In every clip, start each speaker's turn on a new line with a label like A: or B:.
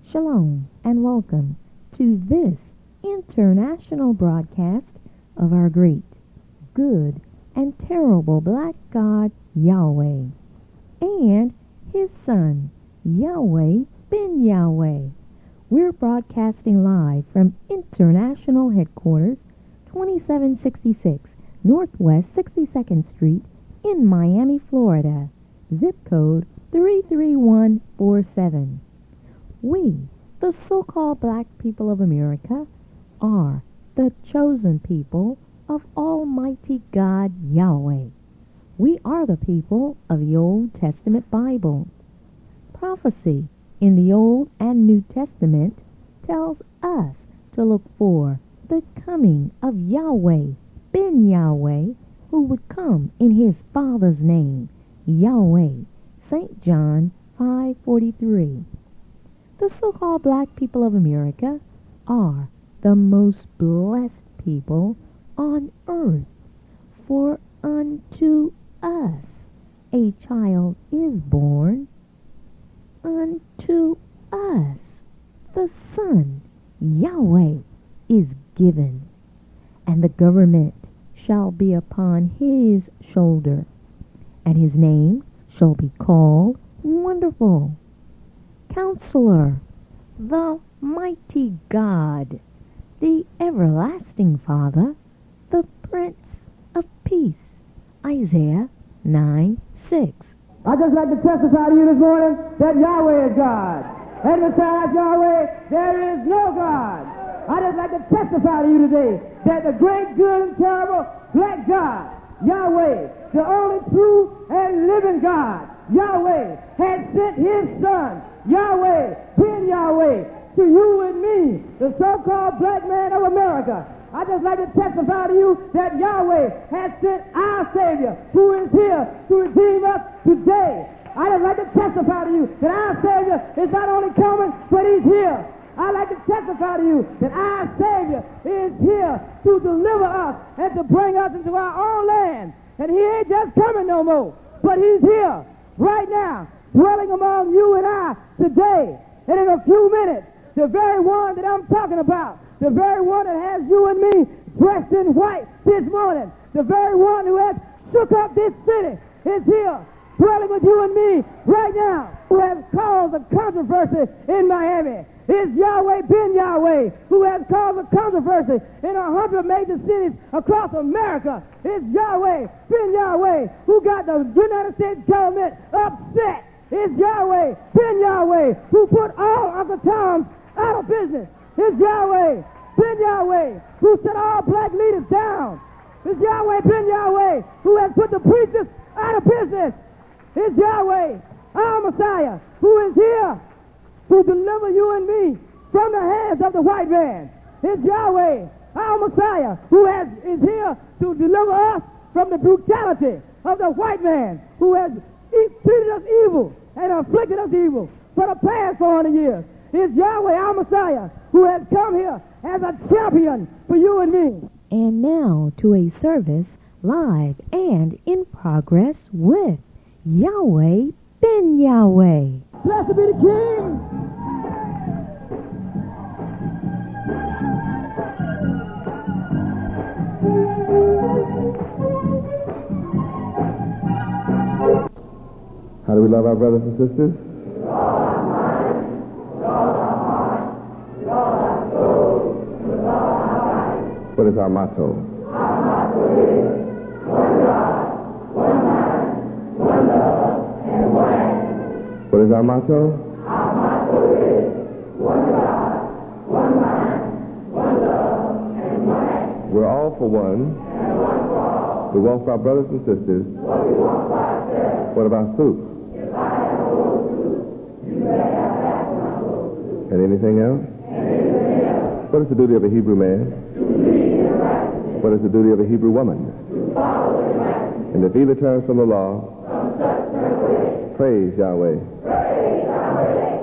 A: Shalom and welcome to this international broadcast of our great, good, and terrible black God Yahweh and his son Yahweh ben Yahweh. We're broadcasting live from International Headquarters, 2766 Northwest 62nd Street in Miami, Florida. Zip code 33147. We, the so-called black people of America, are the chosen people of Almighty God Yahweh. We are the people of the Old Testament Bible. Prophecy in the Old and New Testament tells us to look for the coming of Yahweh ben Yahweh, who would come in his Father's name, Yahweh. St. John 5:43. The so-called black people of America are the most blessed people on earth, for unto us a child is born, unto us the Son Yahweh is given, and the government shall be upon his shoulder, and his name shall be called Wonderful, Counselor, the Mighty God, the Everlasting Father, the Prince of Peace. Isaiah 9:6.
B: I'd just like to testify to you this morning that Yahweh is God. And besides Yahweh, there is no God. I'd just like to testify to you today that the great, good, and terrible black God, Yahweh, the only true and living God, Yahweh, has sent his son, Yahweh, ben Yahweh, to you and me, the so-called black man of America. I'd just like to testify to you that Yahweh has sent our Savior, who is here to redeem us today. I'd just like to testify to you that our Savior is not only coming, but he's here. I'd like to testify to you that our Savior is here to deliver us and to bring us into our own land. And he ain't just coming no more, but he's here right now, dwelling among you and I today. And in a few minutes, the very one that I'm talking about, the very one that has you and me dressed in white this morning, the very one who has shook up this city is here, dwelling with you and me right now, who has caused a controversy in Miami. Is Yahweh ben Yahweh, who has caused a controversy in 100 major cities across America. Is Yahweh ben Yahweh, who got the United States government upset. Is Yahweh ben Yahweh, who put all Uncle Toms out of business. Is Yahweh ben Yahweh, who set all black leaders down. Is Yahweh ben Yahweh, who has put the preachers out of business. Is Yahweh, our Messiah, who is here to deliver you and me from the hands of the white man. It's Yahweh, our Messiah, who is here to deliver us from the brutality of the white man, who has treated us evil and afflicted us evil for the past 400 years. It's Yahweh, our Messiah, who has come here as a champion for you and me.
A: And now to a service live and in progress with Yahweh ben Yahweh.
B: Blessed be the King.
C: How do we love our brothers and sisters? What is our motto?
D: Our motto is one God, one mind, one love, and one action.
C: What is our motto?
D: Our motto is one God, one mind, one love, and one action.
C: We're all for one.
D: And one for all.
C: We want for our brothers and sisters.
D: What we want for ourselves.
C: What about soup?
D: If I have a bowl of soup, you better have half my bowl of soup.
C: And anything else?
D: And anything else.
C: What is the duty of a Hebrew man?
D: To lead in righteousness.
C: What is the duty of a Hebrew woman?
D: To follow in righteousness.
C: And if either turns from the law,
D: From such turn away.
C: praise Yahweh.
D: Praise Yahweh.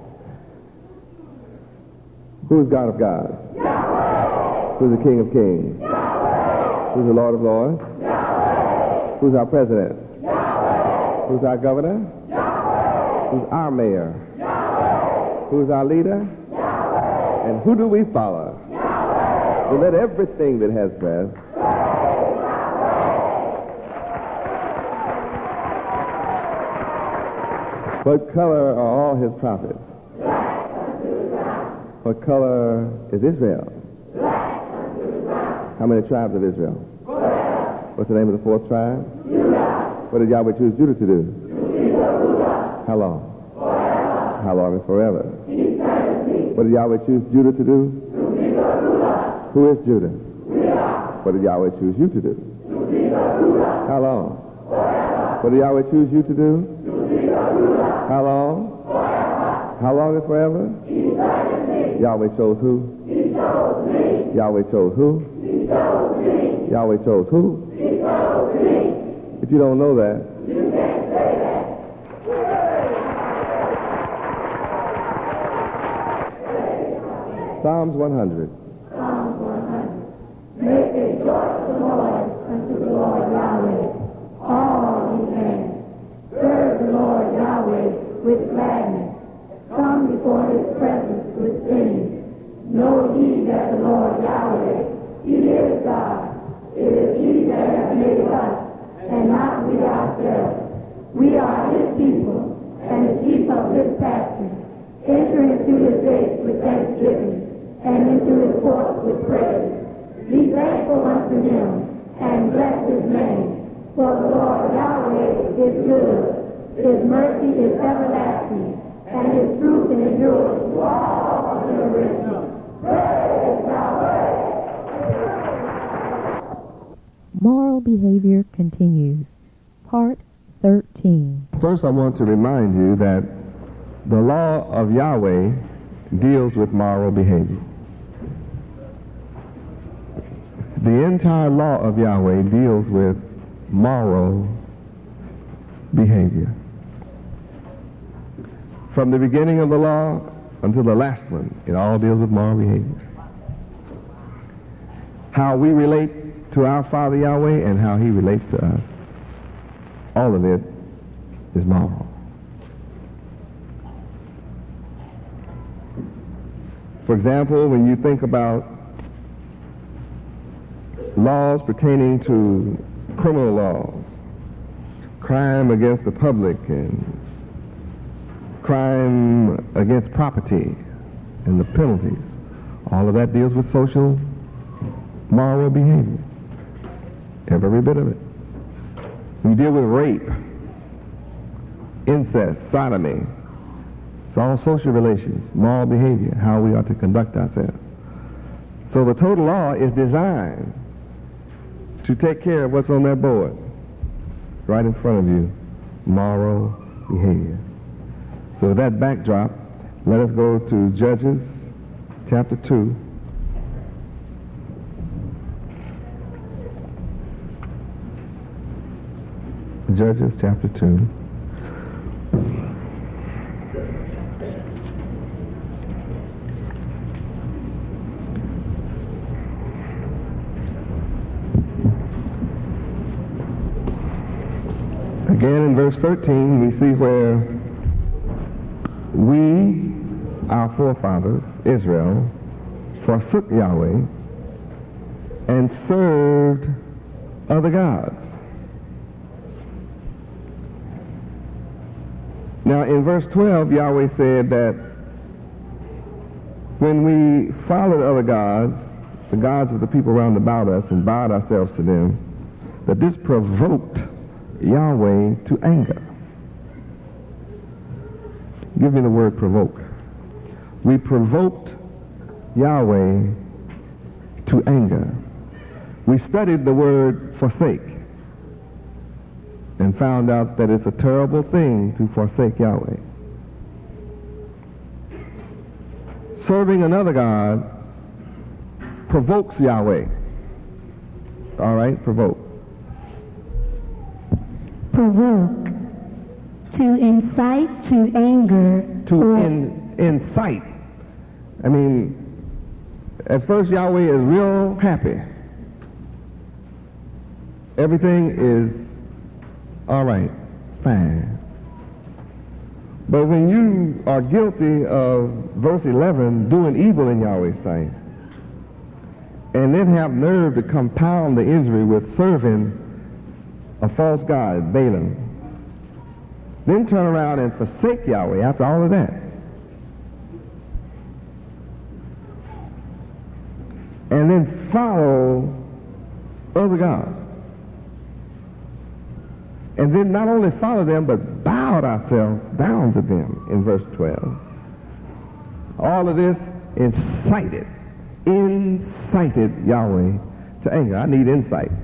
C: Who is God of gods?
D: Yahweh.
C: Who is the King of kings?
D: Yahweh.
C: Who is the Lord of lords?
D: Yahweh.
C: Who's our president?
D: Yahweh.
C: Who's our governor?
D: Yahweh.
C: Who's our mayor?
D: Yahweh.
C: Who's our leader? Yahweh. And who do we follow? Yahweh. So let everything that has breath What color are all his prophets? Black unto the ground. What color is Israel? Black unto the ground. How many tribes of Israel? 12. What's the name of the fourth tribe? Judah. What did Yahweh choose Judah to do? Judah. How long? Forever. How long is forever? Eternity. What did Yahweh choose Judah to do? Judah. Who is Judah? Judah. What did Yahweh choose you to do? Judah. How long? Forever. What did Yahweh choose you to do? How long? Forever. How long is forever? Eternity. Yahweh chose who? He chose me. Yahweh chose who? He chose me. Yahweh chose who? He chose me. If you don't know that, you can't say that. Psalms 100.
D: Psalms 100. Make a joyful noise unto the Lord Yahweh, all ye lands. Serve the Lord Yahweh with gladness. Come before his presence with singing. Know ye that the Lord Yahweh, he is God. It is he that has made us, and not we ourselves. We are his people, and the sheep of his pasture. Enter into his gates with thanksgiving, and into his courts with praise. Be thankful unto him, and bless his name. For the Lord Yahweh is good, his mercy is everlasting, and his truth endures to all generations. Praise Yahweh!
A: Moral behavior continues. Part 13.
C: First I want to remind you that the law of Yahweh deals with moral behavior. The entire law of Yahweh deals with moral behavior. From the beginning of the law until the last one, it all deals with moral behavior. How we relate to our Father Yahweh and how he relates to us. All of it is moral. For example, when you think about laws pertaining to criminal laws, crime against the public and crime against property and the penalties, all of that deals with social moral behavior. Every bit of it. We deal with rape, incest, sodomy. It's all social relations, moral behavior, how we are to conduct ourselves. So the total law is designed to take care of what's on that board right in front of you, moral behavior. So with that backdrop, let us go to Judges chapter 2. Judges chapter 2. Again in verse 13 we see where we, our forefathers, Israel, forsook Yahweh and served other gods. Now in verse 12 Yahweh said that when we followed other gods, the gods of the people round about us, and bowed ourselves to them, that this provoked Yahweh to anger. Give me the word provoke. We provoked Yahweh to anger. We studied the word forsake and found out that it's a terrible thing to forsake Yahweh. Serving another God provokes Yahweh. All right, provoke.
E: Provoke. To incite to anger.
C: To incite. I mean, at first Yahweh is real happy. Everything is all right, fine. But when you are guilty of, verse 11, doing evil in Yahweh's sight, and then have nerve to compound the injury with serving a false god, Balaam, then turn around and forsake Yahweh after all of that, and then follow other gods, and then not only follow them, but bowed ourselves down to them in verse 12. All of this incited Yahweh to anger. I need insight.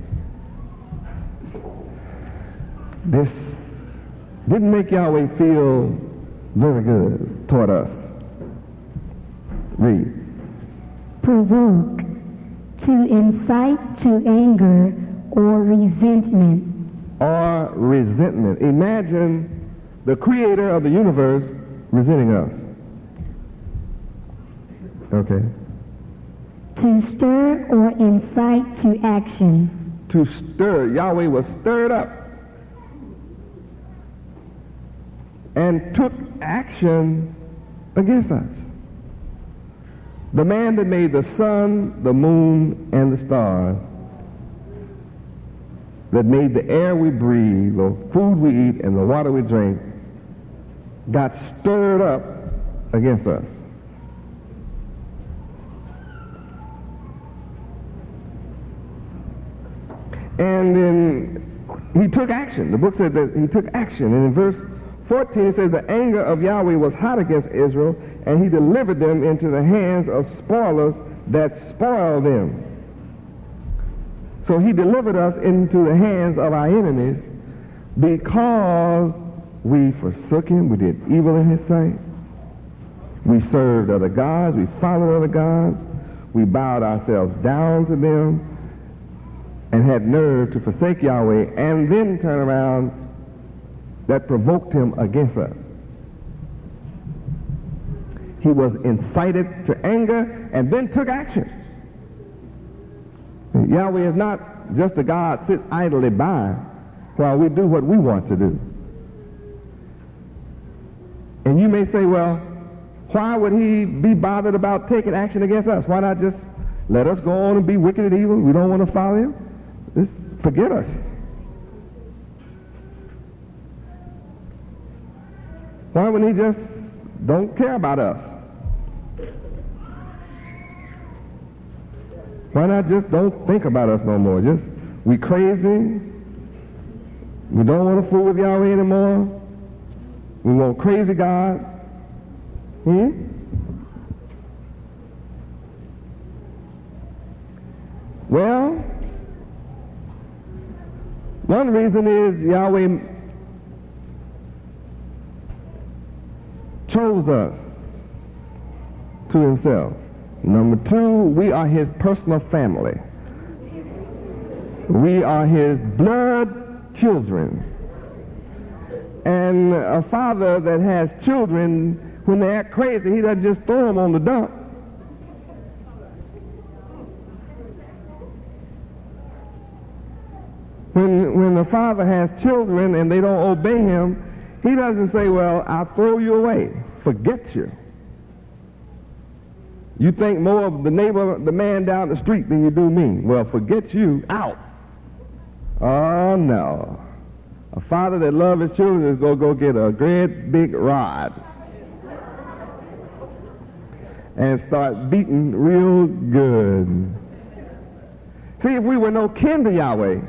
C: This didn't make Yahweh feel very good toward us. Read.
E: Provoke, to incite to anger or resentment.
C: Or resentment. Imagine the creator of the universe resenting us. Okay.
E: To stir or incite to action.
C: To stir. Yahweh was stirred up and took action against us. The man that made the sun, the moon, and the stars, that made the air we breathe, the food we eat, and the water we drink, got stirred up against us. And then he took action. The book said that he took action. And in verse 14 it says, the anger of Yahweh was hot against Israel, and he delivered them into the hands of spoilers that spoiled them. So he delivered us into the hands of our enemies because we forsook him, we did evil in his sight, we served other gods, we followed other gods, we bowed ourselves down to them, and had nerve to forsake Yahweh, and then turn around, that provoked him against us. He was incited to anger and then took action. Yahweh is not just a God sit idly by while we do what we want to do. And you may say, well, why would he be bothered about taking action against us? Why not just let us go on and be wicked and evil? We don't want to follow him. Just forget us. Why wouldn't he just don't care about us? Why not just don't think about us no more? Just, we crazy. We don't want to fool with Yahweh anymore. We want crazy gods. Well, one reason is Yahweh chose us to himself. Number two, we are his personal family. We are his blood children. And a father that has children, when they act crazy, he doesn't just throw them on the dump. When the father has children and they don't obey him, he doesn't say, well, I'll throw you away, forget you. You think more of the neighbor, the man down the street than you do me. Well, forget you, out. Oh, no. A father that loves his children is going to go get a great big rod and start beating real good. See, if we were no kin to Yahweh,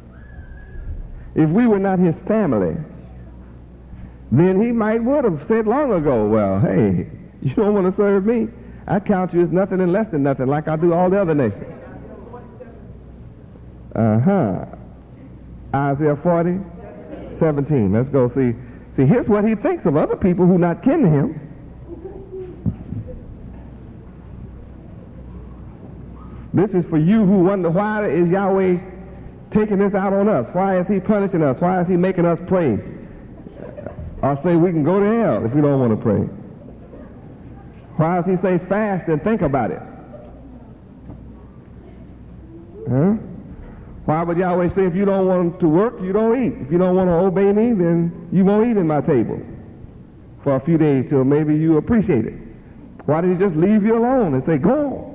C: if we were not his family, then he would have said long ago, well, hey, you don't want to serve me? I count you as nothing and less than nothing, like I do all the other nations. Isaiah 40, 17. Let's go see. See, here's what he thinks of other people who not kin to him. This is for you who wonder, why is Yahweh taking this out on us? Why is he punishing us? Why is he making us pray? Or say we can go to hell if we don't want to pray. Why does he say fast and think about it? Why would Yahweh say if you don't want to work, you don't eat? If you don't want to obey me, then you won't eat in my table. for a few days till maybe you appreciate it? Why did he just leave you alone and say, go on?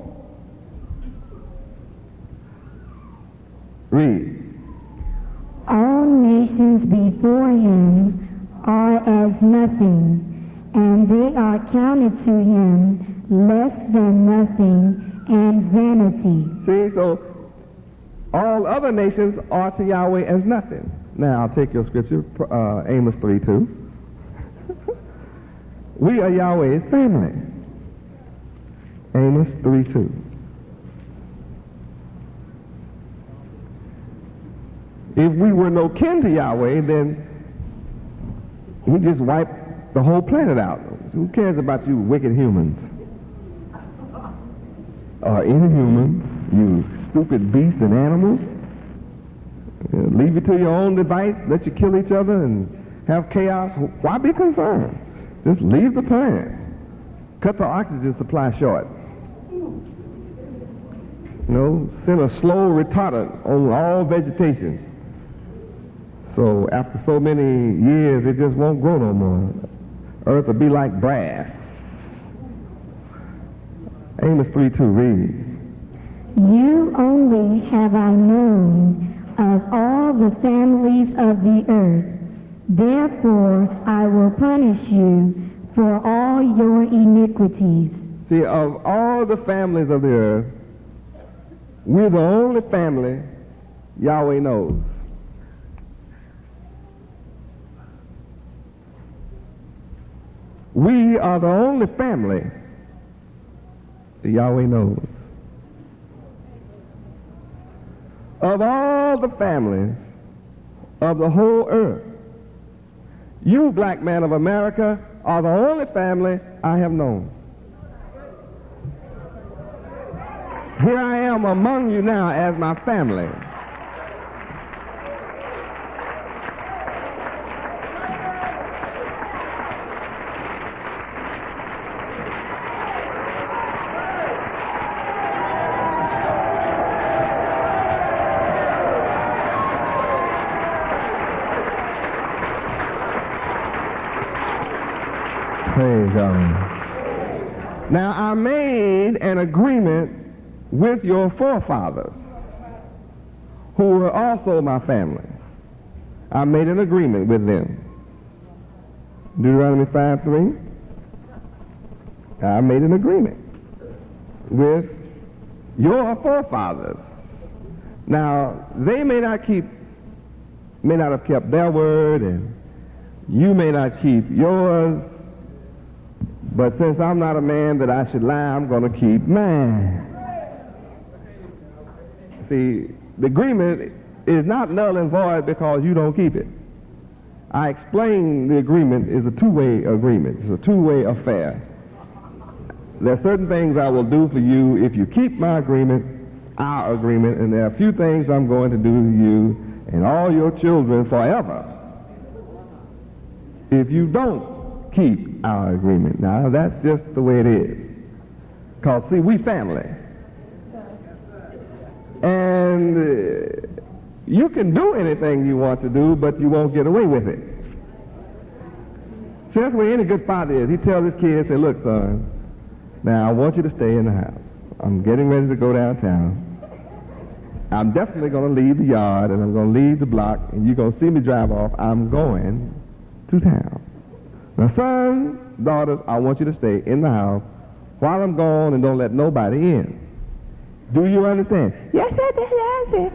C: Read.
E: All nations before him are as nothing, and they are counted to him less than nothing and vanity.
C: See, so all other nations are to Yahweh as nothing. Now, I'll take your scripture, Amos 3:2. We are Yahweh's family. Amos 3:2. If we were no kin to Yahweh, then he just wiped the whole planet out. Who cares about you wicked humans? Or inhumans, you stupid beasts and animals? Leave it to your own device, let you kill each other and have chaos. Why be concerned? Just leave the planet. Cut the oxygen supply short. Send a slow retardant on all vegetation. So after so many years, it just won't grow no more. Earth will be like brass. Amos 3:2, read.
E: You only have I known of all the families of the earth. Therefore I will punish you for all your iniquities.
C: See, of all the families of the earth, we're the only family Yahweh knows. We are the only family that Yahweh knows. Of all the families of the whole earth, you, black man of America, are the only family I have known. Here I am among you now as my family. Praise God. Now, I made an agreement with your forefathers, who were also my family. I made an agreement with them. Deuteronomy 5:3. I made an agreement with your forefathers. Now, they may not have kept their word, and you may not keep yours. But since I'm not a man that I should lie, I'm going to keep mine. See, the agreement is not null and void because you don't keep it. I explained the agreement is a two-way agreement. It's a two-way affair. There are certain things I will do for you if you keep my agreement, our agreement, and there are a few things I'm going to do to you and all your children forever if you don't keep our agreement. Now, that's just the way it is. Because, see, we family. And you can do anything you want to do, but you won't get away with it. See, that's the way any good father is. He tells his kids, say, look, son, now I want you to stay in the house. I'm getting ready to go downtown. I'm definitely going to leave the yard, and I'm going to leave the block, and you're going to see me drive off. I'm going to town. Now, sons, daughters, I want you to stay in the house while I'm gone and don't let nobody in. Do you understand? Yes, I do.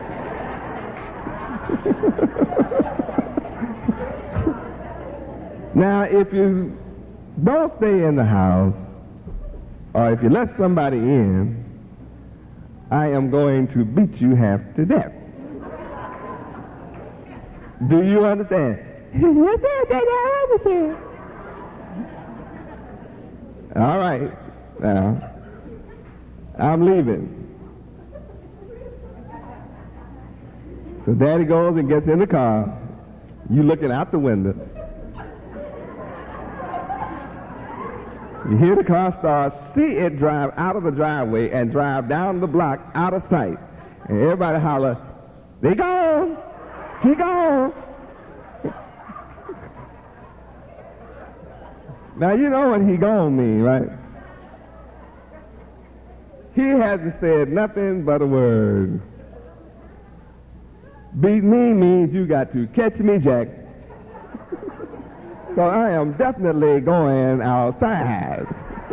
C: Now, if you don't stay in the house, or if you let somebody in, I am going to beat you half to death. Do you understand? Yes, I understand. All right. Now, I'm leaving. So Daddy goes and gets in the car. You looking out the window. You hear the car start, see it drive out of the driveway and drive down the block out of sight. And everybody holler, they gone. He gone. Now, you know what he gonna mean, right? He hasn't said nothing but a word. Beat me means you got to catch me, Jack. So I am definitely going outside.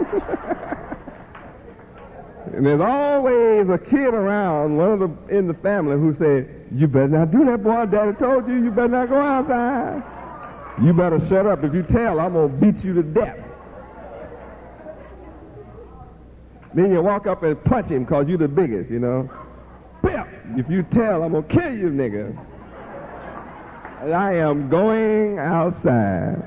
C: And there's always a kid around, in the family, who said, "You better not do that, boy. Daddy told you better not go outside. You better shut up. If you tell, I'm going to beat you to death." Then you walk up and punch him because you're the biggest, you know. Pip! If you tell, I'm going to kill you, nigga. And I am going outside.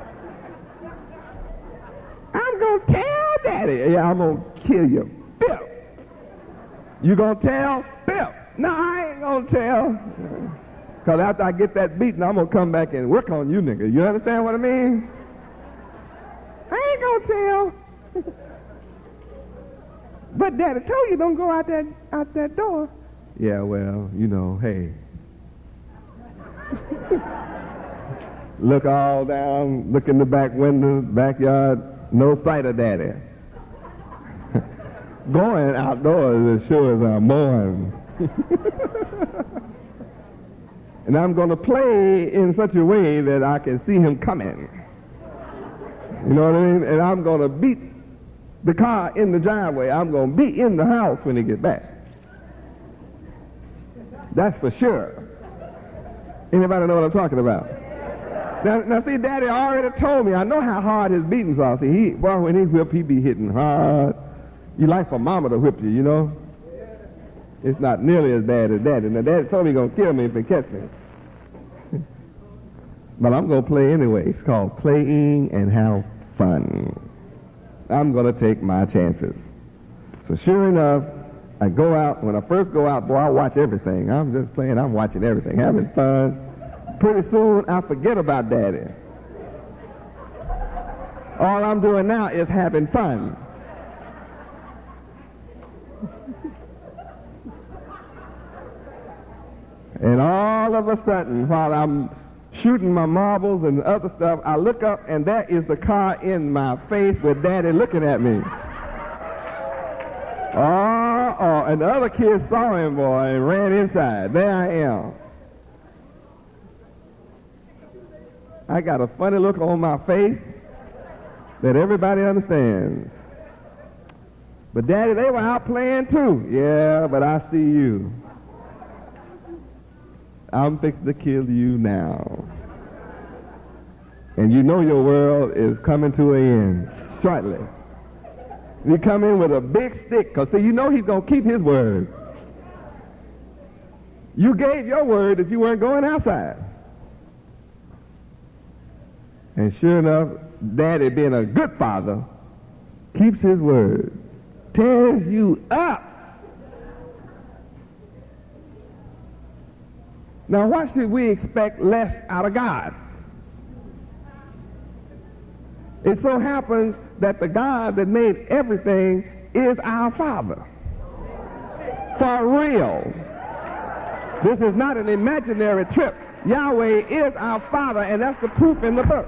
C: I'm going to tell Daddy. Yeah, I'm going to kill you. Pip! You going to tell? Pip! No, I ain't going to tell. Because after I get that beating, I'm going to come back and work on you, nigga. You understand what I mean? I ain't going to tell. But Daddy told you don't go out that door. Yeah, well, you know, hey. Look all down, look in the back window, backyard, no sight of Daddy. Going outdoors as sure as I'm born. And I'm going to play in such a way that I can see him coming. You know what I mean? And I'm going to beat the car in the driveway. I'm going to be in the house when he gets back. That's for sure. Anybody know what I'm talking about? Now see, Daddy already told me. I know how hard his beatings are. See, when he whip, he be hitting hard. You like for Mama to whip you, you know? It's not nearly as bad as Daddy. Now, Daddy told me he's going to kill me if he catch me. But I'm going to play anyway. It's called playing and have fun. I'm going to take my chances. So sure enough, I go out. When I first go out, boy, I watch everything. I'm just playing. I'm watching everything, having fun. Pretty soon, I forget about Daddy. All I'm doing now is having fun. And all of a sudden, while I'm shooting my marbles and other stuff, I look up, and there is the car in my face with Daddy looking at me. And the other kids saw him, boy, and ran inside. There I am. I got a funny look on my face that everybody understands. But Daddy, they were out playing too. Yeah, but I see you. I'm fixing to kill you now. And you know your world is coming to an end shortly. You come in with a big stick, because see, you know he's going to keep his word. You gave your word that you weren't going outside. And sure enough, Daddy, being a good father, keeps his word. Tears you up. Now, why should we expect less out of God? It so happens that the God that made everything is our Father. For real. This is not an imaginary trip. Yahweh is our Father, and that's the proof in the book.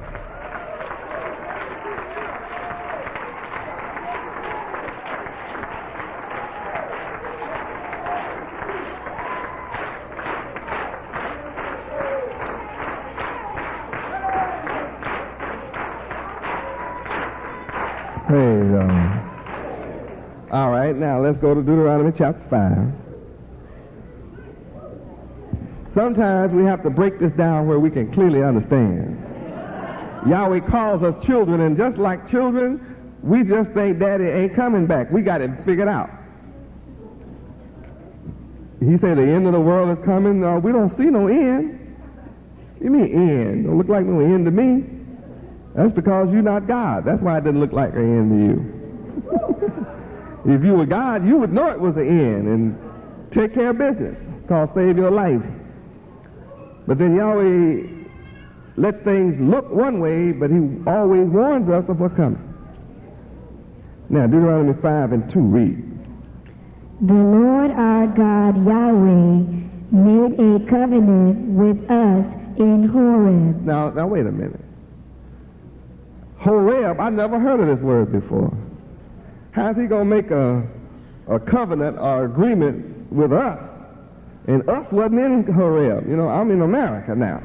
C: Praise God. All right, now let's go to Deuteronomy chapter 5. Sometimes we have to break this down where we can clearly understand. Yahweh calls us children, and just like children, we just think Daddy ain't coming back. We got it figured out. He said the end of the world is coming. We don't see no end. You mean end? Don't look like no end to me. That's because you're not God. That's why it didn't look like an end to you. If you were God, you would know it was the end and take care of business. It's called save your life. But then Yahweh lets things look one way, but he always warns us of what's coming. Now, Deuteronomy 5:2, read.
E: The Lord our God, Yahweh, made a covenant with us in Horeb.
C: Now wait a minute. Horeb, I never heard of this word before. How's he going to make a covenant or agreement with us? And us wasn't in Horeb. You know, I'm in America now.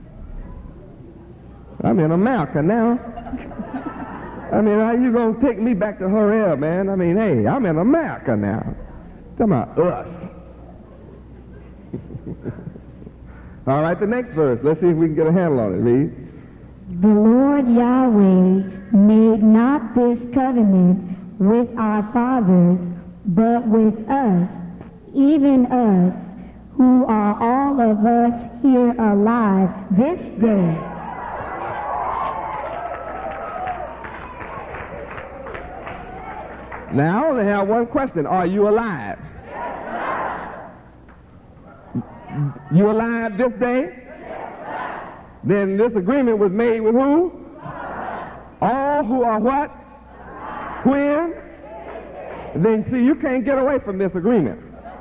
C: I'm in America now. I mean, how you going to take me back to Horeb, man? I mean, hey, I'm in America now. Talking about us. All right, the next verse. Let's see if we can get a handle on it. Read.
E: The Lord Yahweh made not this covenant with our fathers, but with us, even us, who are all of us here alive this day.
C: Now, I only have one question. Are you alive? You alive this day? Then this agreement was made with who? All who are what? When? Then see, you can't get away from this agreement.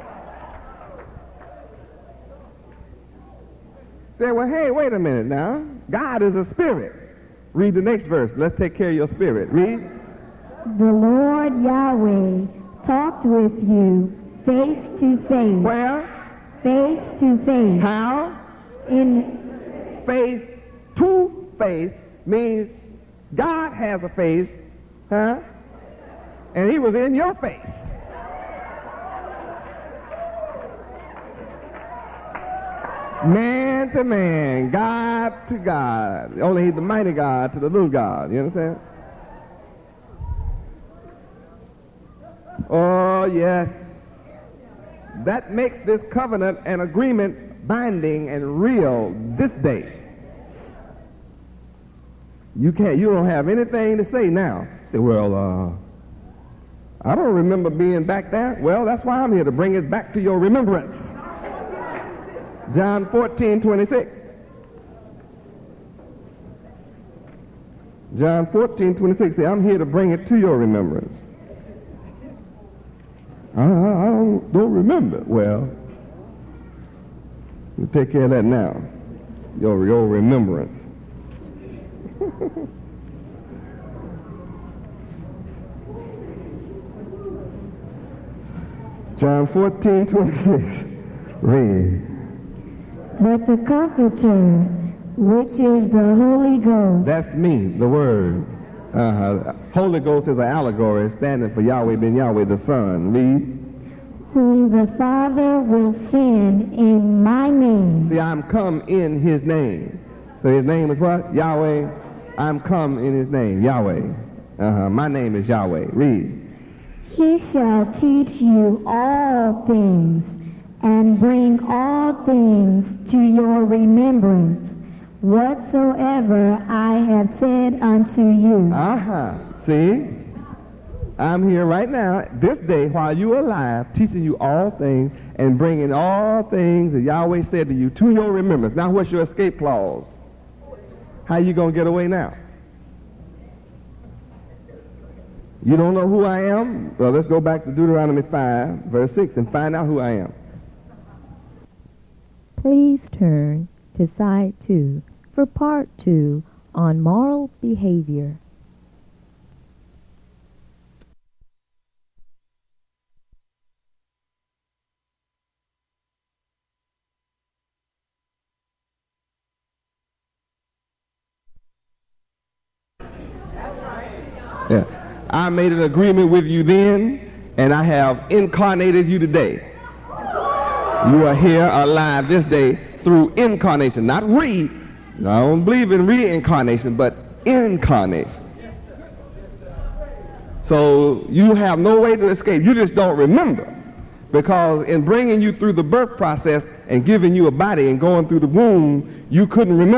C: Say, well, hey, wait a minute now. God is a spirit. Read the next verse. Let's take care of your spirit. Read.
E: The Lord Yahweh talked with you face to face.
C: Where?
E: Face to face.
C: How?
E: In
C: Face to face means God has a face, huh? And he was in your face. Man to man, God to God. Only the mighty God to the little God. You understand? Oh, yes. That makes this covenant and agreement binding and real this day. You don't have anything to say now. Say, well, I don't remember being back there. Well, that's why I'm here, to bring it back to your remembrance. John 14:26. John 14:26. Say, I'm here to bring it to your remembrance. I don't remember. Well, we'll take care of that now. Your remembrance. John 14:26. Read.
E: but the Comforter, which is the Holy Ghost.
C: That's me, the Word. Holy Ghost is an allegory standing for Yahweh ben Yahweh, the Son. Read.
E: Whom the Father will send in my name.
C: See, I'm come in his name. So his name is what? Yahweh. I'm come in his name, Yahweh. My name is Yahweh. Read.
E: He shall teach you all things, and bring all things to your remembrance, whatsoever I have said unto you.
C: See? I'm here right now, this day, while you're alive, teaching you all things and bringing all things that Yahweh said to you to your remembrance. Now, what's your escape clause? How you going to get away now? You don't know who I am? Well, let's go back to Deuteronomy 5, verse 6, and find out who I am.
A: Please turn to Side 2 for Part 2 on moral behavior.
C: Yeah. I made an agreement with you then, and I have incarnated you today. You are here alive this day through incarnation, not I don't believe in reincarnation, but incarnation. So you have no way to escape. You just don't remember. Because in bringing you through the birth process and giving you a body and going through the womb, you couldn't remember.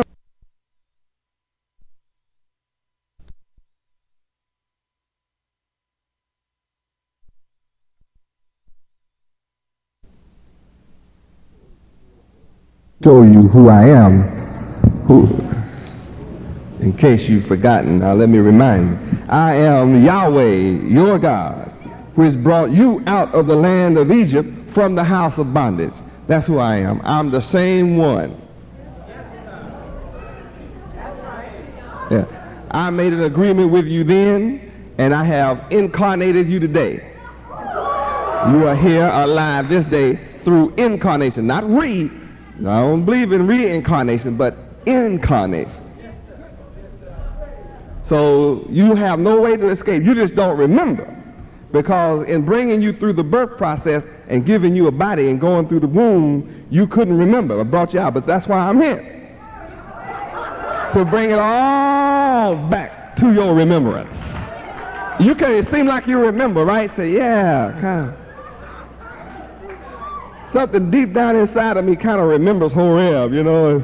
C: Show you who I am. In case you've forgotten, now let me remind you. I am Yahweh, your God, who has brought you out of the land of Egypt from the house of bondage. That's who I am. I'm the same one. Yeah. I made an agreement with you then, and I have incarnated you today. You are here alive this day through incarnation, not I don't believe in reincarnation, but incarnation. So you have no way to escape. You just don't remember. Because in bringing you through the birth process and giving you a body and going through the womb, you couldn't remember. I brought you out, but that's why I'm here. To bring it all back to your remembrance. You can, it seems like you remember, right? Say, yeah, kind of. Something deep down inside of me kind of remembers Horeb, you know.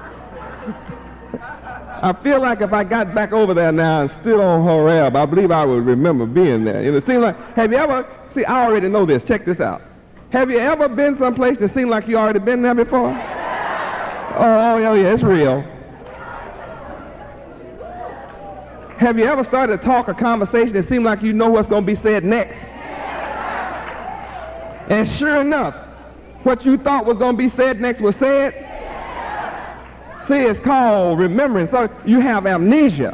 C: I feel like if I got back over there now and stood on Horeb, I believe I would remember being there. You know, it seems like, have you ever, see, I already know this. Check this out. Have you ever been someplace that seemed like you already been there before? Oh, yeah, it's real. Have you ever started to talk a conversation that seemed like you know what's going to be said next? And sure enough, what you thought was going to be said next was said. See, it's called remembrance. So you have amnesia.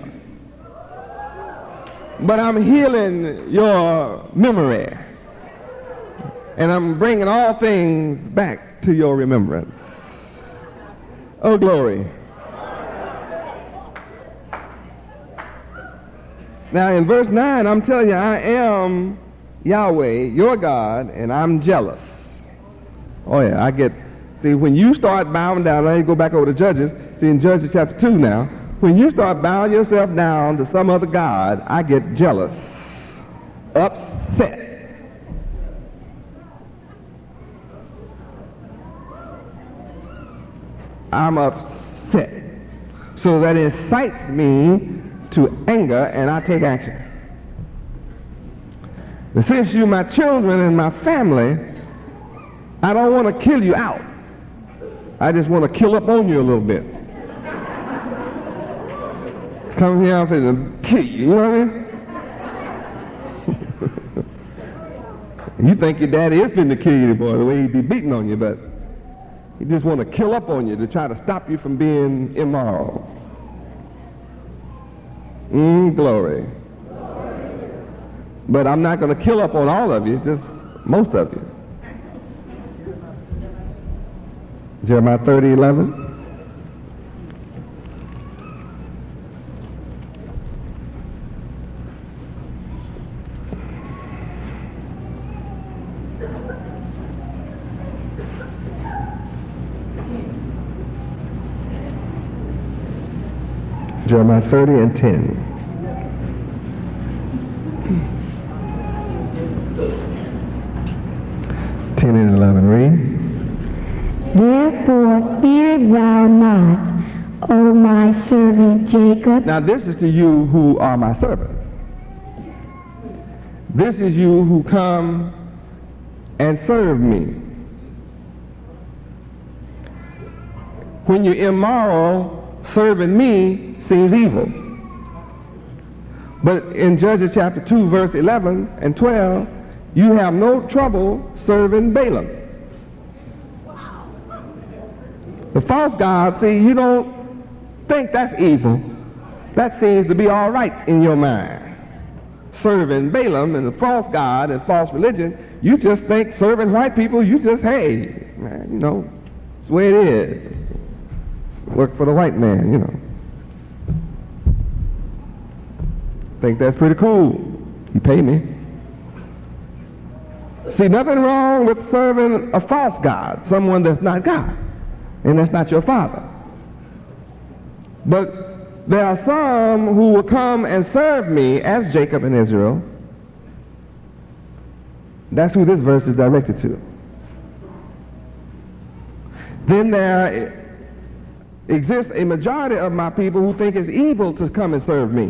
C: But I'm healing your memory. And I'm bringing all things back to your remembrance. Oh, glory. Now, in verse 9, I'm telling you, I am Yahweh, your God, and I'm jealous. Oh, yeah, I get... See, when you start bowing down, let me go back over to Judges. See, in Judges chapter 2 now, when you start bowing yourself down to some other god, I get jealous, upset. I'm upset. So that incites me to anger, and I take action. And since you're my children and my family, I don't want to kill you out. I just want to kill up on you a little bit. Come here and kill you, you know what I mean? You think your daddy is finna kill you, boy, the way he be beating on you, but he just want to kill up on you to try to stop you from being immoral. Glory. But I'm not going to kill up on all of you, just most of you. Jeremiah 30:11. Jeremiah 30 and 10. And 11, read.
E: Therefore fear thou not, O my servant Jacob.
C: Now this is to you who are my servants. This is you who come and serve me. When you're immoral, serving me seems evil. But in Judges chapter 2, verse 11 and 12, you have no trouble serving Balaam. The false god, see, you don't think that's evil. That seems to be all right in your mind. Serving Balaam and the false god and false religion, you just think serving white people, you just, hey, man, you know, it's the way it is. Work for the white man, you know. Think that's pretty cool. You pay me. See, nothing wrong with serving a false god, someone that's not God, and that's not your father. But there are some who will come and serve me as Jacob and Israel. That's who this verse is directed to. Then there exists a majority of my people who think it's evil to come and serve me.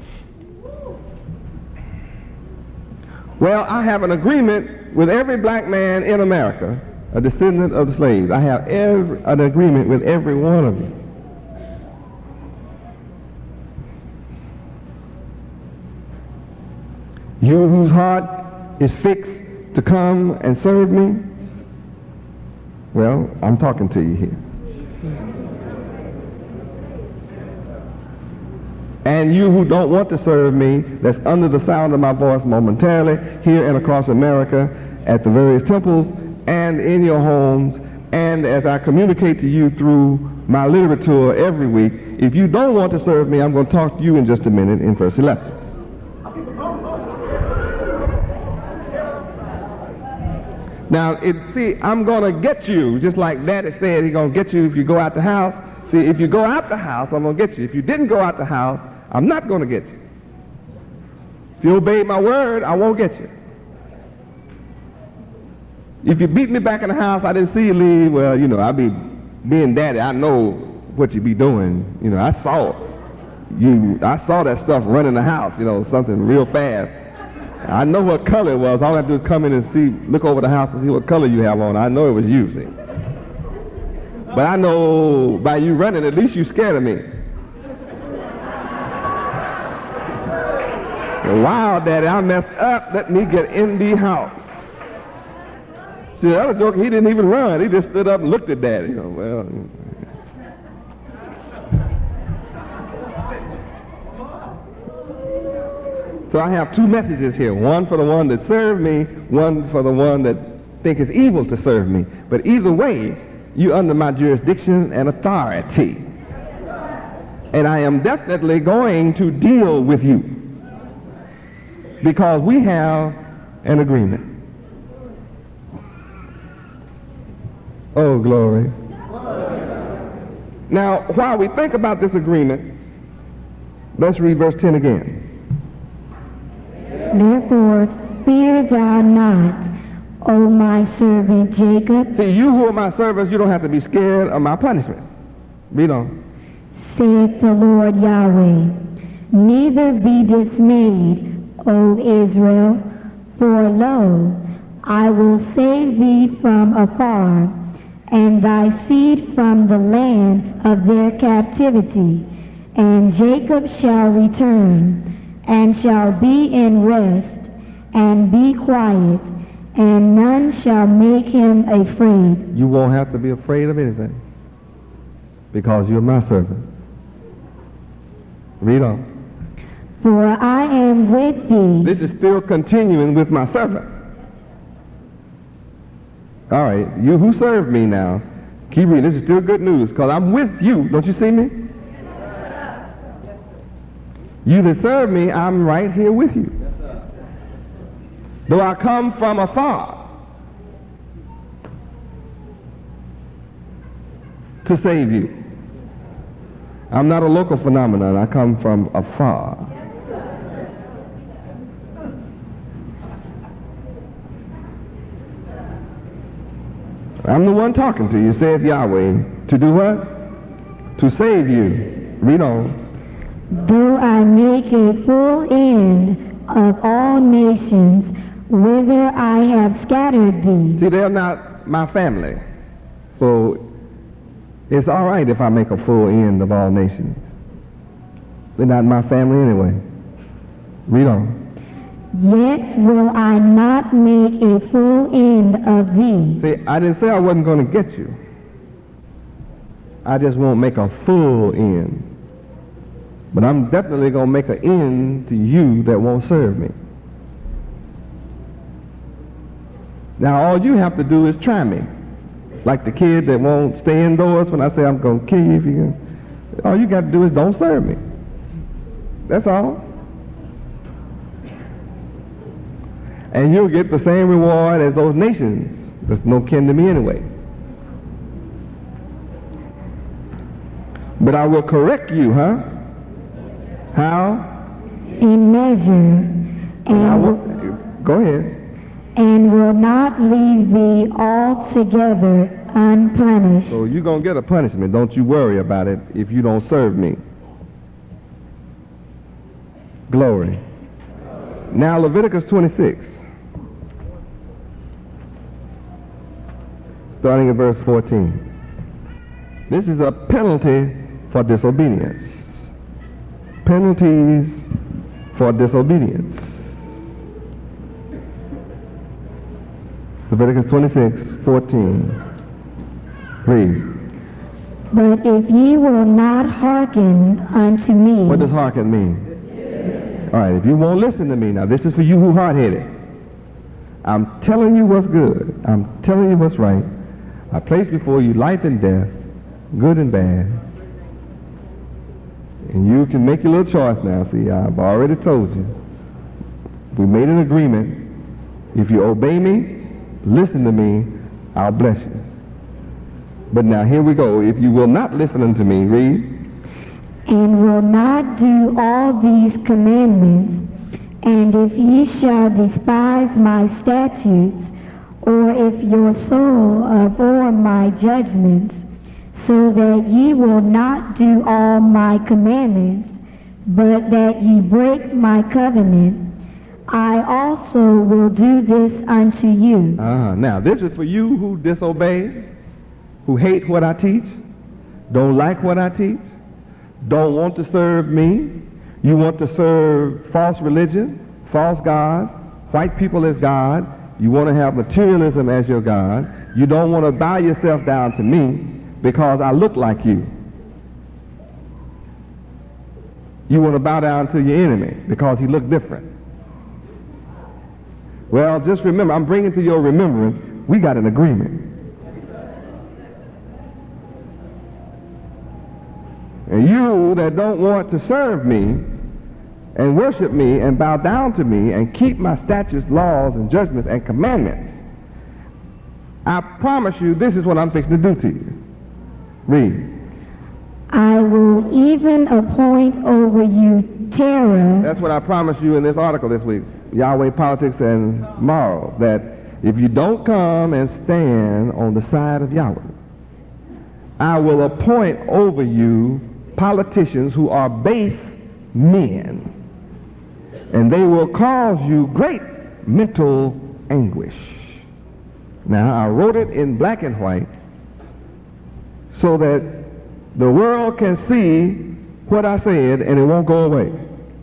C: Well, I have an agreement with every black man in America, a descendant of the slaves. I have an agreement with every one of you. You whose heart is fixed to come and serve me, well, I'm talking to you here. And you who don't want to serve me, that's under the sound of my voice momentarily, here and across America, at the various temples, and in your homes, and as I communicate to you through my literature every week, if you don't want to serve me, I'm going to talk to you in just a minute in verse 11. Now, see, I'm going to get you, just like Daddy said, he's going to get you if you go out the house. See, if you go out the house, I'm going to get you. If you didn't go out the house, I'm not going to get you. If you obeyed my word, I won't get you. If you beat me back in the house, I didn't see you leave, well, you know, I be being Daddy, I know what you be doing. You know, I saw that stuff running the house, you know, something real fast. I know what color it was. All I have to do is come in and look over the house and see what color you have on. I know it was you, see. But I know by you running, at least you scared of me. Wow, Daddy, I messed up. Let me get in the house. See, the other joker, he didn't even run. He just stood up and looked at Daddy. You know, well. So I have two messages here. One for the one that served me, one for the one that think it's evil to serve me. But either way, you're under my jurisdiction and authority. And I am definitely going to deal with you. Because we have an agreement. Oh, glory. Now, while we think about this agreement, let's read verse 10 again.
E: Therefore, fear thou not, O my servant Jacob.
C: See, you who are my servants, you don't have to be scared of my punishment. Read on.
E: Saith the Lord Yahweh, neither be dismayed, O Israel, for lo, I will save thee from afar, and thy seed from the land of their captivity. And Jacob shall return, and shall be in rest, and be quiet, and none shall make him afraid.
C: You won't have to be afraid of anything, because you're my servant. Read on.
E: For I am with thee.
C: This is still continuing with my servant. All right, you who serve me now, keep reading. This is still good news, because I'm with you. Don't you see me? You that serve me, I'm right here with you. Though I come from afar to save you. I'm not a local phenomenon. I come from afar. I'm the one talking to you, saith Yahweh. To do what? To save you. Read on.
E: Though I make a full end of all nations, whither I have scattered thee.
C: See, they're not my family. So it's all right if I make a full end of all nations. They're not my family anyway. Read on.
E: Yet will I not make a full end of thee.
C: See, I didn't say I wasn't going to get you. I just won't make a full end. But I'm definitely going to make an end to you that won't serve me. Now, all you have to do is try me. Like the kid that won't stay indoors when I say I'm going to kill you if you can. All you got to do is don't serve me. That's all. And you'll get the same reward as those nations. That's no kin to me anyway. But I will correct you, huh? How?
E: In measure.
C: Go ahead.
E: And will not leave thee altogether unpunished.
C: So you're going to get a punishment. Don't you worry about it if you don't serve me. Glory. Now Leviticus 26. Starting at verse 14. This is a penalty for disobedience. Penalties for disobedience. Leviticus 26:14. Read.
E: But if ye will not hearken unto me,
C: What does hearken mean? All right, if you won't listen to me, now this is for you who hard-headed. I'm telling you what's good. I'm telling you what's right. I place before you life and death, good and bad. And you can make your little choice now. See, I've already told you. We made an agreement. If you obey me, listen to me, I'll bless you. But now here we go. If you will not listen unto me, read.
E: and will not do all these commandments, and if ye shall despise my statutes, or if your soul abhor my judgments, so that ye will not do all my commandments, but that ye break my covenant, I also will do this unto you.
C: Now, this is for you who disobey, who hate what I teach, don't like what I teach, don't want to serve me. You want to serve false religion, false gods, white people as God. You want to have materialism as your God. You don't want to bow yourself down to me because I look like you. You want to bow down to your enemy because he looked different. Well, just remember, I'm bringing to your remembrance, we got an agreement. And you that don't want to serve me and worship me and bow down to me and keep my statutes, laws, and judgments and commandments, I promise you this is what I'm fixing to do to you. Read.
E: I will even appoint over you terror.
C: That's what I promised you in this article this week, Yahweh Politics and Morals, that if you don't come and stand on the side of Yahweh, I will appoint over you politicians who are base men, and they will cause you great mental anguish. Now, I wrote it in black and white so that the world can see what I said and it won't go away.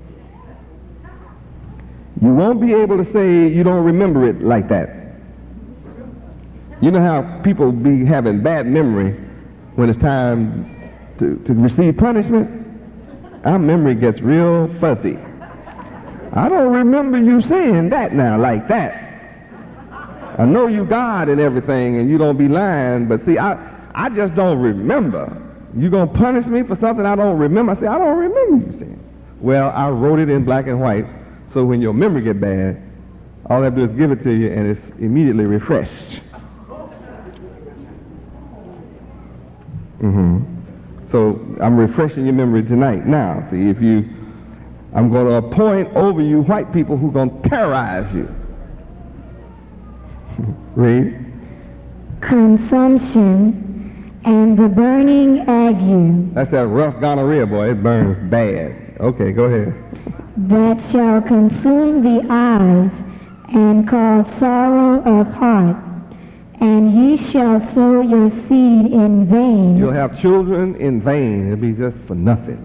C: You won't be able to say you don't remember it like that. You know how people be having bad memory when it's time to receive punishment? Our memory gets real fuzzy. I don't remember you saying that now like that. I know you God and everything and you don't be lying, but see, I just don't remember. You gonna punish me for something I don't remember? I say, I don't remember you saying. Well, I wrote it in black and white, so when your memory get bad, all I have to do is give it to you and it's immediately refreshed. So I'm refreshing your memory tonight. Now, see, I'm going to appoint over you white people who are going to terrorize you. Read.
E: Consumption and the burning ague.
C: That's that rough gonorrhea, boy. It burns bad. Okay, go ahead.
E: That shall consume the eyes and cause sorrow of heart. And ye shall sow your seed in vain.
C: You'll have children in vain. It'll be just for nothing.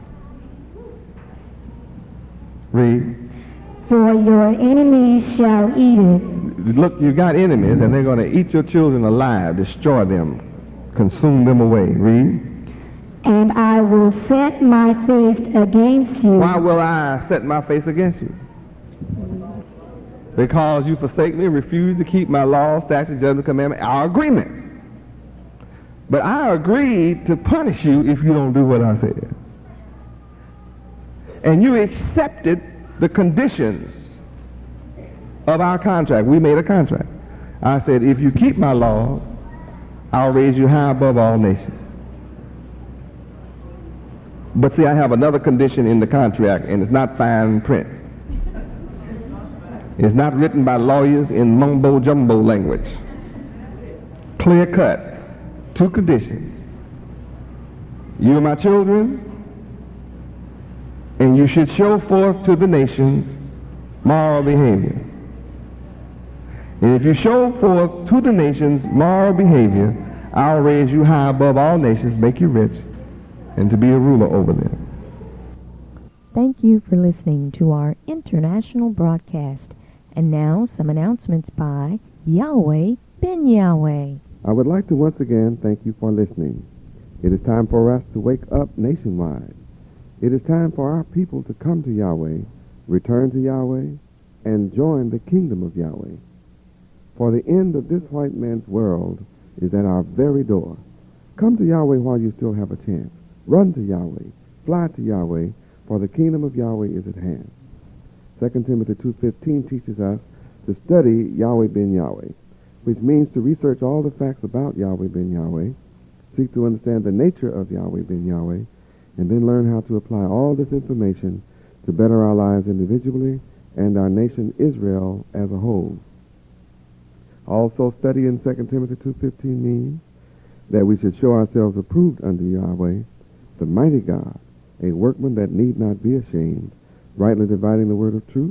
C: Read.
E: For your enemies shall eat it.
C: Look, you got enemies, and they're going to eat your children alive, destroy them, consume them away. Read.
E: And I will set my face against you.
C: Why will I set my face against you? Because you forsake me and refuse to keep my law, statutes, judgment, commandment, our agreement. But I agreed to punish you if you don't do what I said. And you accepted the conditions of our contract. We made a contract. I said, if you keep my laws, I'll raise you high above all nations. But see, I have another condition in the contract, and it's not fine print. It's not written by lawyers in mumbo-jumbo language. Clear cut. Two conditions. You are my children, and you should show forth to the nations moral behavior. And if you show forth to the nations moral behavior, I'll raise you high above all nations, make you rich, and to be a ruler over them.
A: Thank you for listening to our international broadcast. And now, some announcements by Yahweh Ben Yahweh.
C: I would like to once again thank you for listening. It is time for us to wake up nationwide. It is time for our people to come to Yahweh, return to Yahweh, and join the kingdom of Yahweh. For the end of this white man's world is at our very door. Come to Yahweh while you still have a chance. Run to Yahweh. Fly to Yahweh, for the kingdom of Yahweh is at hand. 2 Timothy 2:15 teaches us to study Yahweh ben Yahweh, which means to research all the facts about Yahweh ben Yahweh, seek to understand the nature of Yahweh ben Yahweh, and then learn how to apply all this information to better our lives individually and our nation Israel as a whole. Also, study in 2 Timothy 2:15 means that we should show ourselves approved unto Yahweh, the mighty God, a workman that need not be ashamed, rightly dividing the word of truth.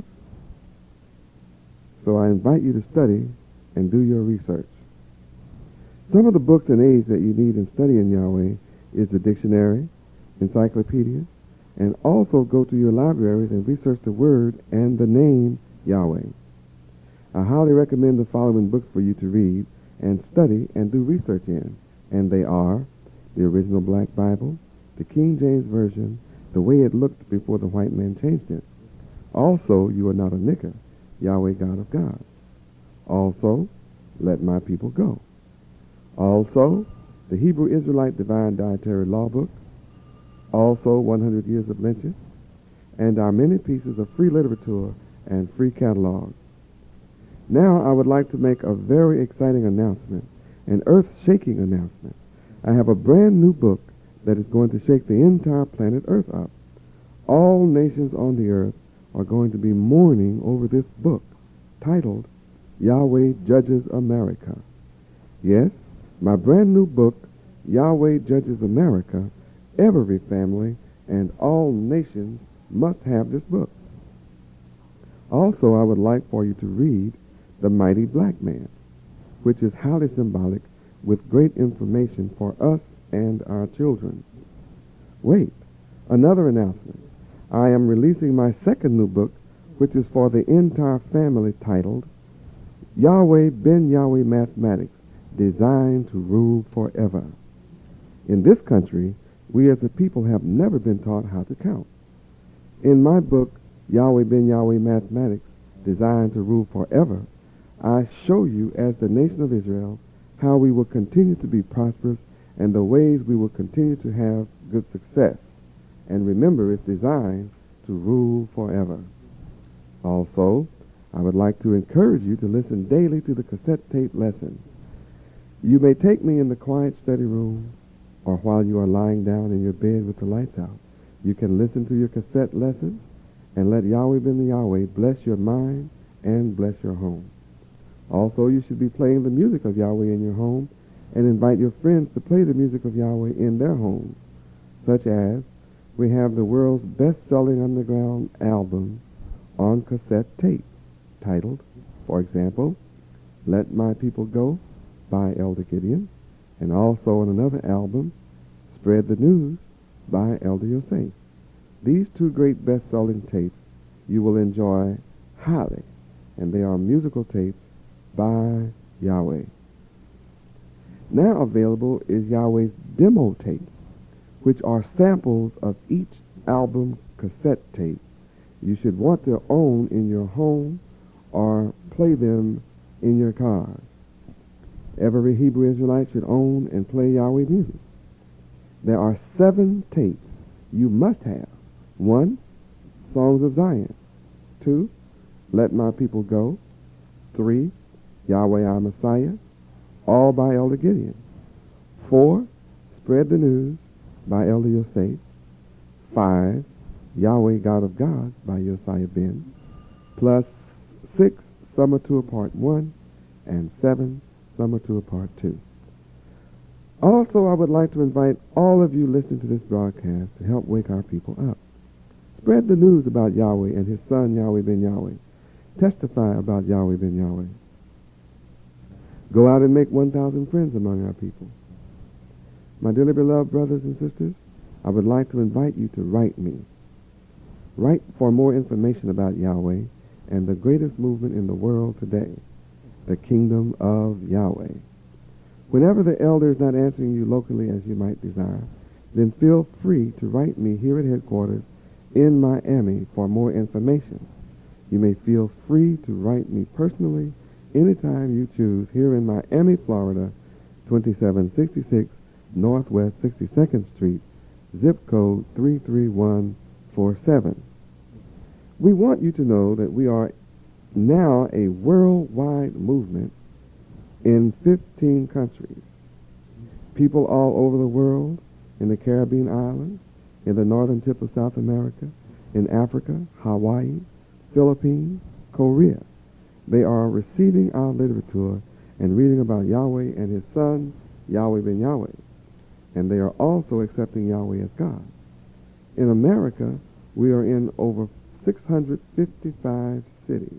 C: So I invite you to study and do your research. Some of the books and aids that you need in studying Yahweh is the dictionary, encyclopedia, and also go to your libraries and research the word and the name Yahweh. I highly recommend the following books for you to read and study and do research in, and they are the original Black Bible, the King James Version, the way it looked before the white man changed it. Also, You Are Not a Nigger, Yahweh God of God. Also, Let My People Go. Also, the Hebrew Israelite Divine Dietary Law Book. Also, 100 Years of Lynching, and our many pieces of free literature and free catalogs. Now I would like to make a very exciting announcement, an earth-shaking announcement. I have a brand new book that is going to shake the entire planet Earth up. All nations on the earth are going to be mourning over this book, titled Yahweh Judges America. Yes, my brand new book, Yahweh Judges America. Every family and all nations must have this book. Also, I would like for you to read The Mighty Black Man, which is highly symbolic with great information for us and our children. Wait, another announcement. I am releasing my second new book, which is for the entire family, titled Yahweh ben Yahweh Mathematics, Designed to Rule Forever. In this country, we as a people have never been taught how to count. In my book, Yahweh ben Yahweh Mathematics, Designed to Rule Forever, I show you as the nation of Israel how we will continue to be prosperous and the ways we will continue to have good success. And remember, it's designed to rule forever. Also, I would like to encourage you to listen daily to the cassette tape lessons. You may take me in the quiet study room, or while you are lying down in your bed with the lights out. You can listen to your cassette lessons and let Yahweh ben Yahweh bless your mind and bless your home. Also, you should be playing the music of Yahweh in your home and invite your friends to play the music of Yahweh in their homes, such as we have the world's best-selling underground album on cassette tape, titled, for example, Let My People Go by Elder Gideon, and also on another album, Spread the News by Elder Yosef. These two great best-selling tapes you will enjoy highly, and they are musical tapes by Yahweh. Now available is Yahweh's demo tape, which are samples of each album cassette tape you should want to own in your home or play them in your cars. Every Hebrew Israelite should own and play Yahweh music. There are 7 tapes you must have. 1, Songs of Zion. 2, Let My People Go. 3, Yahweh Our Messiah, all by Elder Gideon. 4, Spread the News by Elder Yosef. 5, Yahweh God of God by Josiah Ben. Plus 6, Summer Tour Part 1, and 7, Summer Tour Part 2. Also, I would like to invite all of you listening to this broadcast to help wake our people up. Spread the news about Yahweh and his son Yahweh ben Yahweh. Testify about Yahweh ben Yahweh. Go out and make 1,000 friends among our people. My dearly beloved brothers and sisters, I would like to invite you to write me. Write for more information about Yahweh and the greatest movement in the world today, the Kingdom of Yahweh. Whenever the elder is not answering you locally as you might desire, then feel free to write me here at headquarters in Miami for more information. You may feel free to write me personally anytime you choose here in Miami, Florida, 2766 Northwest 62nd Street, zip code 33147. We want you to know that we are now a worldwide movement in 15 countries. People all over the world, in the Caribbean islands, in the northern tip of South America, in Africa, Hawaii, Philippines, Korea. They are receiving our literature and reading about Yahweh and his son, Yahweh ben Yahweh. And they are also accepting Yahweh as God. In America, we are in over 655 cities.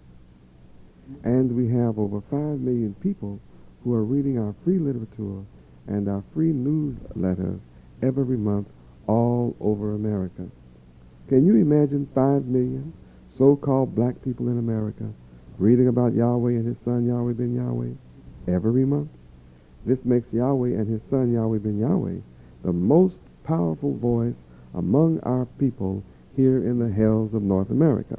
C: And we have over 5 million people who are reading our free literature and our free newsletters every month all over America. Can you imagine 5 million so-called black people in America reading about Yahweh and his son Yahweh ben Yahweh every month? This makes Yahweh and his son Yahweh ben Yahweh the most powerful voice among our people here in the hells of North America.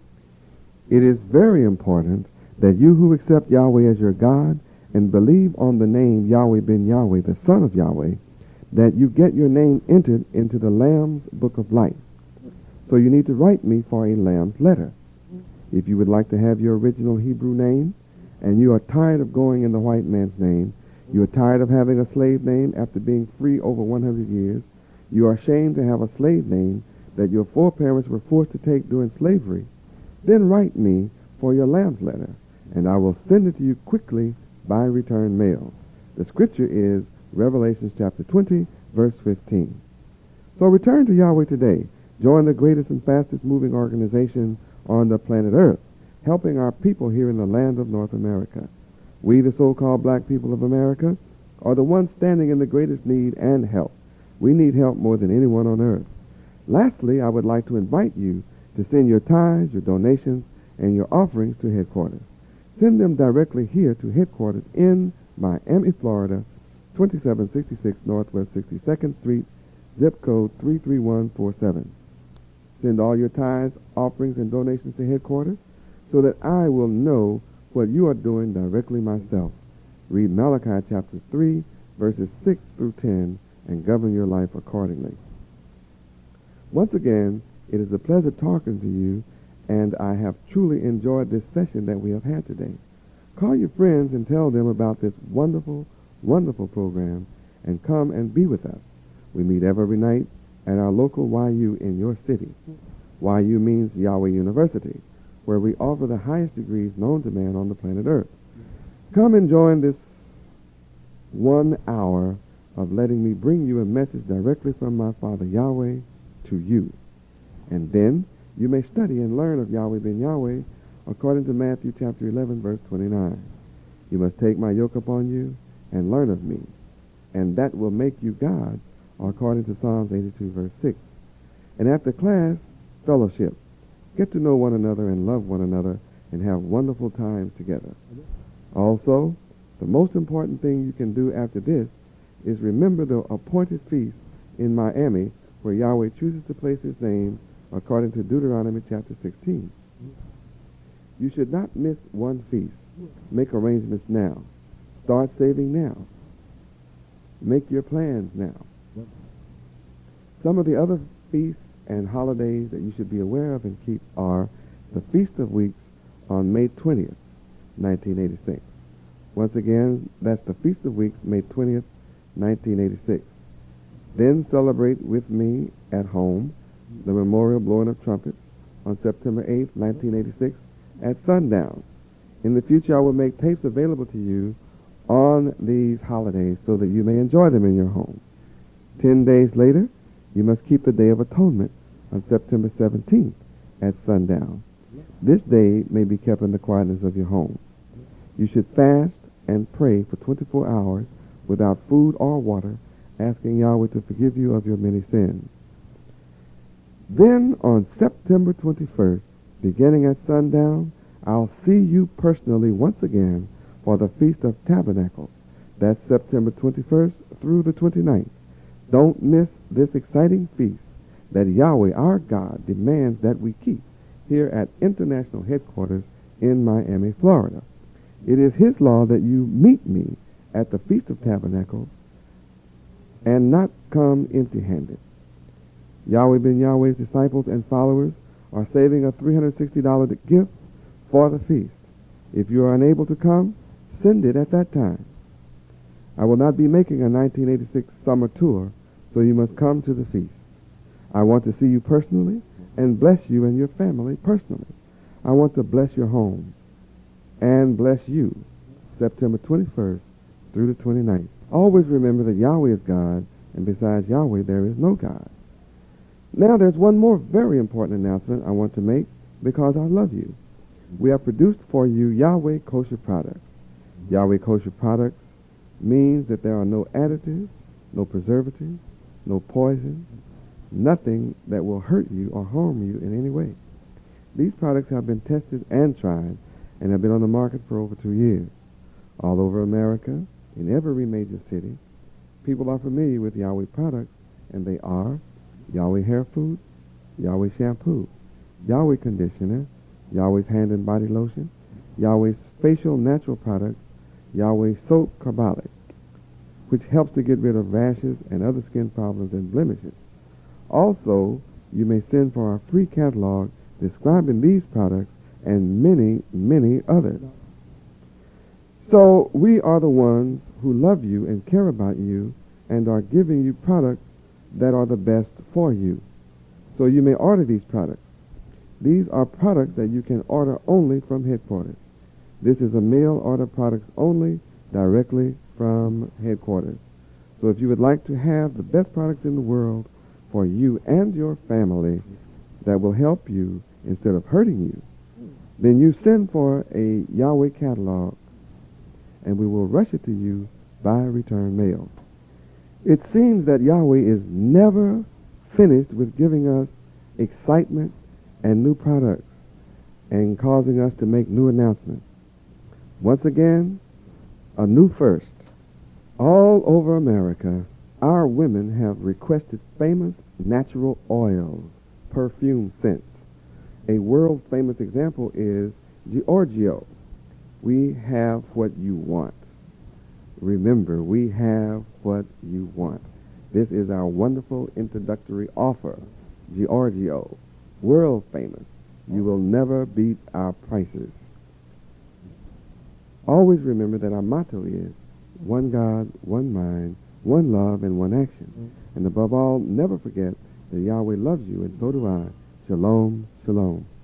C: It is very important that you who accept Yahweh as your God and believe on the name Yahweh ben Yahweh, the son of Yahweh, that you get your name entered into the Lamb's Book of Life. So you need to write me for a Lamb's letter. If you would like to have your original Hebrew name, and you are tired of going in the white man's name, you are tired of having a slave name after being free over 100 years, you are ashamed to have a slave name that your foreparents were forced to take during slavery, then write me for your Lamb's letter, and I will send it to you quickly by return mail. The scripture is Revelation chapter 20, verse 15. So return to Yahweh today. Join the greatest and fastest moving organization on the planet Earth, helping our people here in the land of North America. We, the so-called black people of America, are the ones standing in the greatest need and help. We need help more than anyone on earth. Lastly, I would like to invite you to send your tithes, your donations, and your offerings to headquarters. Send them directly here to headquarters in Miami, Florida, 2766 Northwest 62nd Street, zip code 33147. Send all your tithes, offerings, and donations to headquarters so that I will know what you are doing directly myself. Read Malachi chapter 3, verses 6 through 10, and govern your life accordingly. Once again, it is a pleasure talking to you, and I have truly enjoyed this session that we have had today. Call your friends and tell them about this wonderful, wonderful program, and come and be with us. We meet every night at our local YU in your city. YU means Yahweh University, where we offer the highest degrees known to man on the planet Earth. Come and join this 1 hour of letting me bring you a message directly from my Father Yahweh to you. And then you may study and learn of Yahweh ben Yahweh according to Matthew chapter 11, verse 29. You must take my yoke upon you and learn of me, and that will make you gods, according to Psalms 82, verse 6. And after class, fellowship. Get to know one another and love one another and have wonderful times together. Also, the most important thing you can do after this is remember the appointed feast in Miami where Yahweh chooses to place his name according to Deuteronomy chapter 16. You should not miss one feast. Make arrangements now. Start saving now. Make your plans now. Some of the other feasts and holidays that you should be aware of and keep are the Feast of Weeks on May 20th, 1986. Once again, that's the Feast of Weeks, May 20th, 1986. Then celebrate with me at home the memorial blowing of trumpets on September 8th, 1986 at sundown. In the future, I will make tapes available to you on these holidays so that you may enjoy them in your home. 10 days later, you must keep the Day of Atonement on September 17th at sundown. This day may be kept in the quietness of your home. You should fast and pray for 24 hours without food or water, asking Yahweh to forgive you of your many sins. Then on September 21st, beginning at sundown, I'll see you personally once again for the Feast of Tabernacles. That's September 21st through the 29th. Don't miss this exciting feast that Yahweh, our God, demands that we keep here at International Headquarters in Miami, Florida. It is His law that you meet me at the Feast of Tabernacles and not come empty-handed. Yahweh ben Yahweh's disciples and followers are saving a $360 gift for the feast. If you are unable to come, send it at that time. I will not be making a 1986 summer tour, so you must come to the feast. I want to see you personally and bless you and your family personally. I want to bless your home and bless you September 21st through the 29th. Always remember that Yahweh is God, and besides Yahweh there is no God. Now there's one more very important announcement I want to make because I love you. We have produced for you Yahweh Kosher products. Yahweh Kosher products means that there are no additives, no preservatives, no poison, nothing that will hurt you or harm you in any way. These products have been tested and tried and have been on the market for over 2 years. All over America, in every major city, people are familiar with Yahweh products, and they are Yahweh hair food, Yahweh shampoo, Yahweh conditioner, Yahweh's hand and body lotion, Yahweh's facial natural products, Yahweh soap carbolic, which helps to get rid of rashes and other skin problems and blemishes. Also, you may send for our free catalog describing these products and many, many others. So we are the ones who love you and care about you and are giving you products that are the best for you. So you may order these products. These are products that you can order only from headquarters. This is a mail order products only directly from headquarters. So if you would like to have the best products in the world for you and your family that will help you instead of hurting you, then you send for a Yahweh catalog and we will rush it to you by return mail. It seems that Yahweh is never finished with giving us excitement and new products and causing us to make new announcements. Once again, a new first. All over America, our women have requested famous natural oils, perfume scents. A world-famous example is Giorgio. We have what you want. Remember, we have what you want. This is our wonderful introductory offer. Giorgio, world famous. You will never beat our prices. Always remember that our motto is one God, one mind, one love, and one action. And above all, never forget that Yahweh loves you, and so do I. Shalom, shalom.